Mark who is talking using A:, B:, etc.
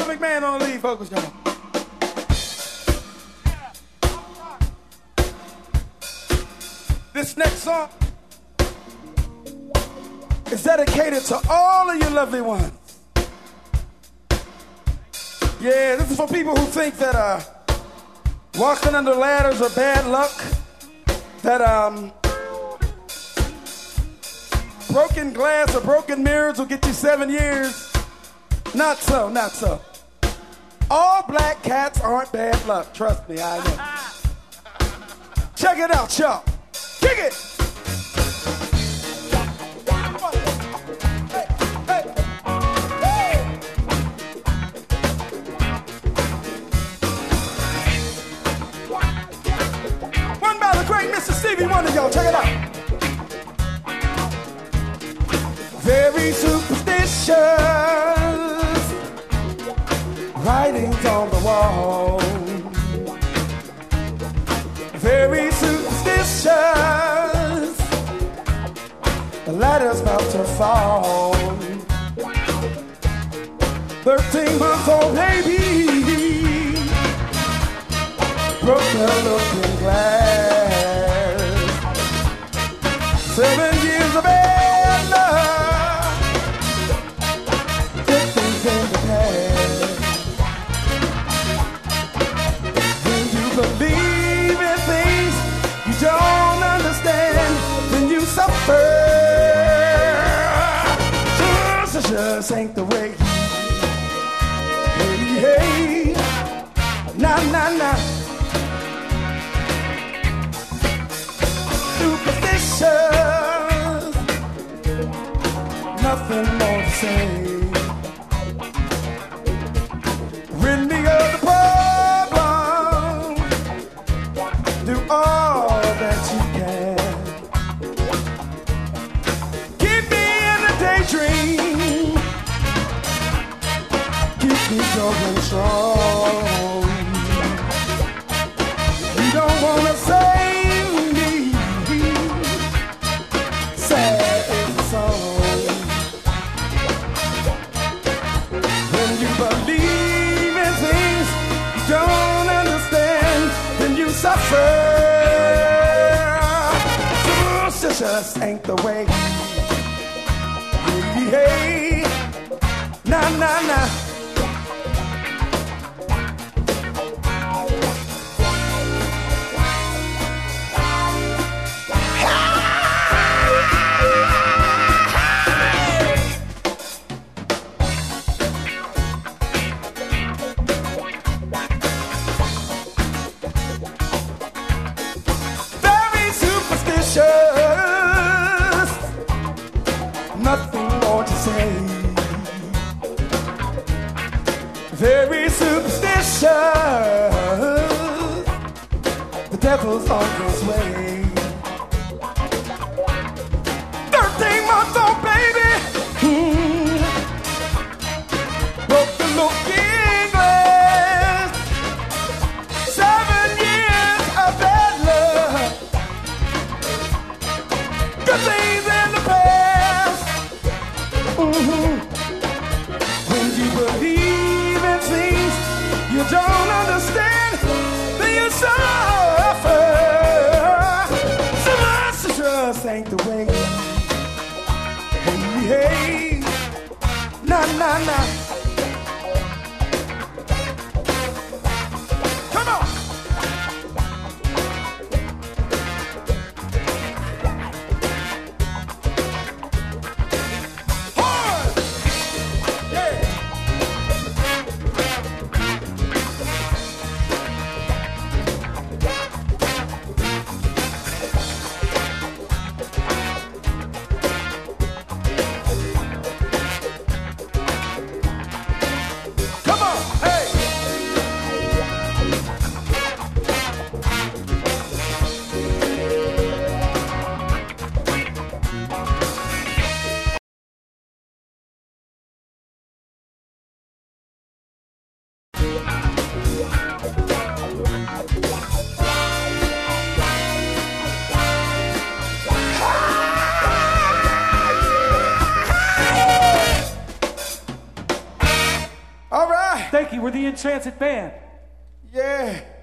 A: McMahon on the lead vocals, y'all. This next song is dedicated to all of you lovely ones. Yeah, this is for people who think that walking under ladders are bad luck, that broken glass or broken mirrors will get you 7 years. Not so, not so. All black cats aren't bad luck, trust me, I know. Check it out, y'all. Kick it! One by the great Mr. Stevie Wonder, y'all, check it out. Very superstitious writings on the wall. Very superstitious, the ladder's about to fall. 13-month-old baby broke the looking glass. 7 years of bad luck, good things in the past. When you believe in things you don't understand, then you suffer. Just ain't the way. Hey, hey, nah, nah, nah. Superstitious, nothing more to say. Rid me of the problem, do all that you can. Keep me in a daydream, keep me going strong. You don't wanna save me, sad is the song. When you believe in things you don't understand, then you suffer. Superstitious ain't the way. Hey, hey, nah, nah, nah. Nothing more to say. Very superstitious, the devil's on his way. 13-month-old baby broke the looking glass. 7 years of bad luck, good things in the past. When you believe in things you don't understand, then you suffer. Superstitious ain't the way. Hey, hey, nah, nah, nah. Yeah.
B: Thank you. We're the In Transit Band.
A: Yeah.